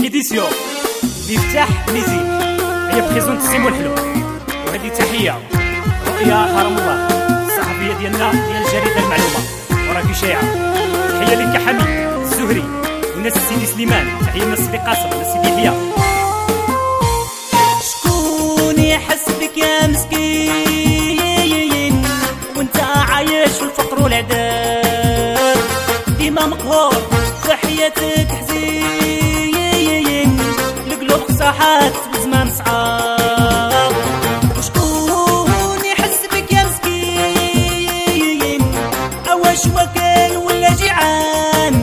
ايديسيون مفتاح ميزيك هي بريزونت سيمون حلو. وهذه تحيه رؤيا هرم الله الصحفيه ديالنا ديال الجريده المعلومه وراكي شايعه. تحيه لك يا حميد الزهري والناس السيدي سليمان. تحيه لنا السيدي قاسم والسيدي يحيى. شكون يحس بك يا مسكين وانت عايش في الفقر والعذاب، ديما مقهور في حياتك حزين، القلوب صاحات بزمان صعاب. وشكون يحس بك يا مسكين اواش وكل ولا جيعان،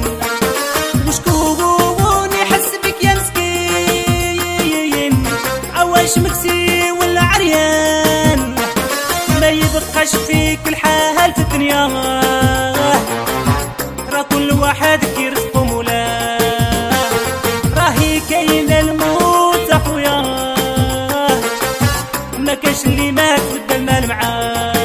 وشكون يحس بك يا مسكين اواش مكسي ولا عريان، ما يبقاش فيك الحال في الدنيا، راه كل واحد كيرزقو مولاه، راهي كاينه الموت اخويا، ما كاش اللي مات ودا المال معاه.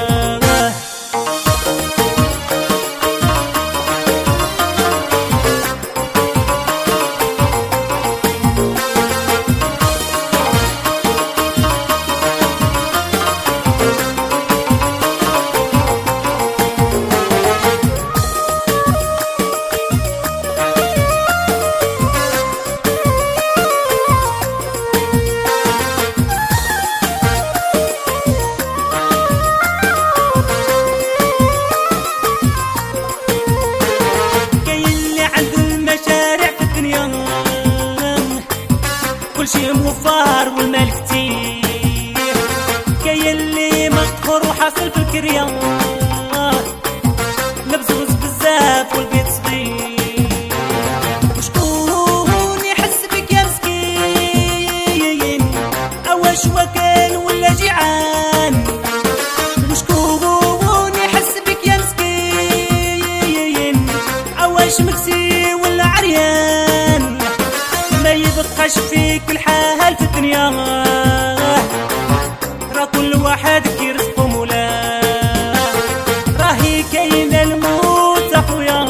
كل شي موفر والمال كتير، كاين اللي مقهور وحاصل في الكريا، مبزوز بزاف والبيت صغير. وشكون يحس بك يا مسكين اواش وكل ولا جيعان، وشكون يحس بك يا مسكين اواش مكسي ولا عريان، ما يبقاش فيك الحال في الدنيا، راه كل واحد كيرزقو مولاه، راهي كاينه الموت اخويا،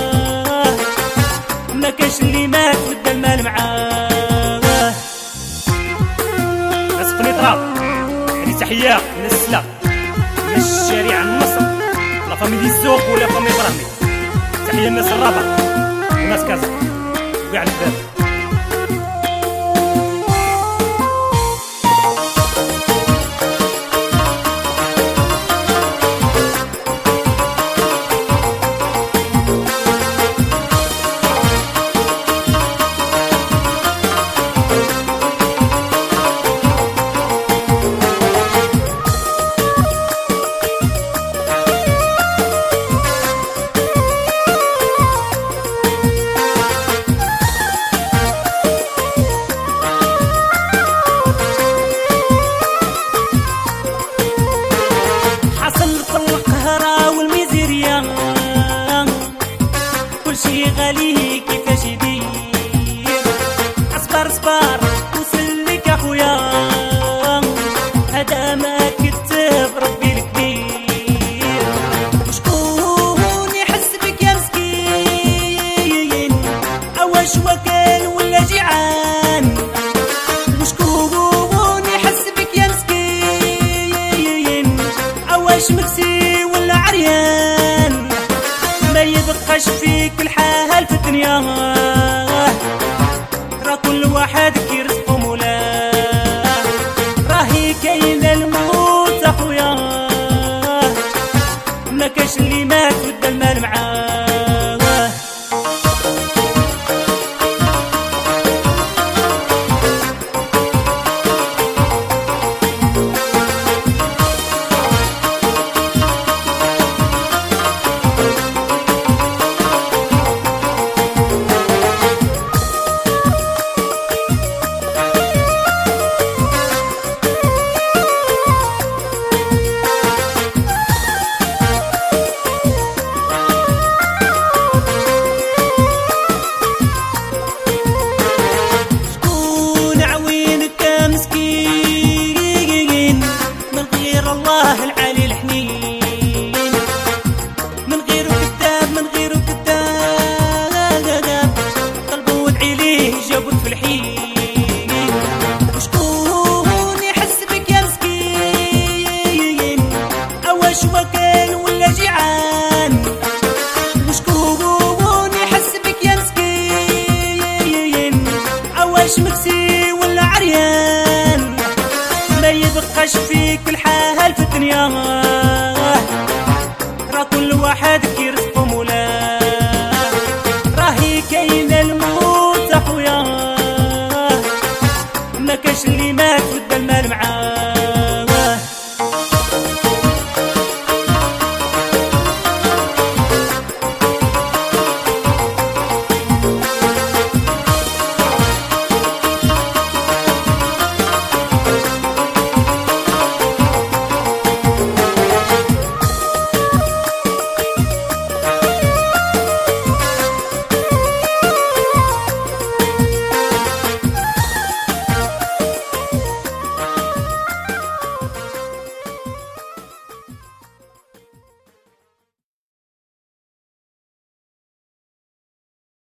ما كاش اللي مات ودا المال معاه. ناس قنيطره هذه تحيه من السلا من الشارع النصر لا فاميلي الزوق ولا فامي برامي. تحيه الناس الرابع وناس كازا وكاع الباب. كل شي غالي كيفاش يدير، اصبر اصبر وسلك اخويا، هذا ما كتب ربي الكبير. وشكون يحس بك يا مسكين اواش وكل ولا جيعان، وشكون يحس بك يا مسكين اواش مكسي ولا عريان، ما يبقاش فيك الحال في الدنيا، راه كل واحد كيرزقو مولاه، راهي كاينه الموت اخويا، ما كاش اللي مات ودا المال معاه. عواش مكسي ولا عريان، ما يبقاش فيك الحال في الدنيا، ترى كل واحد كي